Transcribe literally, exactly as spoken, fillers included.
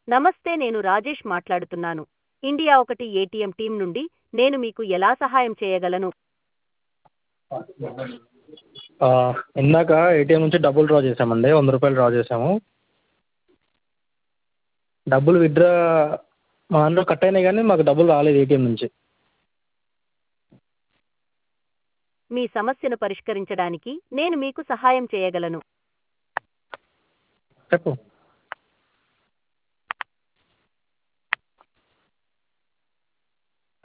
నమస్తే, నేను రాజేష్ మాట్లాడుతున్నాను. ఇండియా ఒకటి ఏటీఎం టీం నుండి. నేను మీకు ఎలా సహాయం చేయగలను? ఆ, ఇందాక ఏటీఎం నుంచి డబ్బులు డ్రా చేసామండి. వంద రూపాయలు డ్రా చేసాము. డబ్బులు విత్డ్రా మా దాంట్లో కట్ అయినాయి కానీ మాకు డబ్బులు రాలేదు ఏటీఎం నుంచి. మీ సమస్యను పరిష్కరించడానికి నేను మీకు సహాయం చేయగలను. చెప్పు.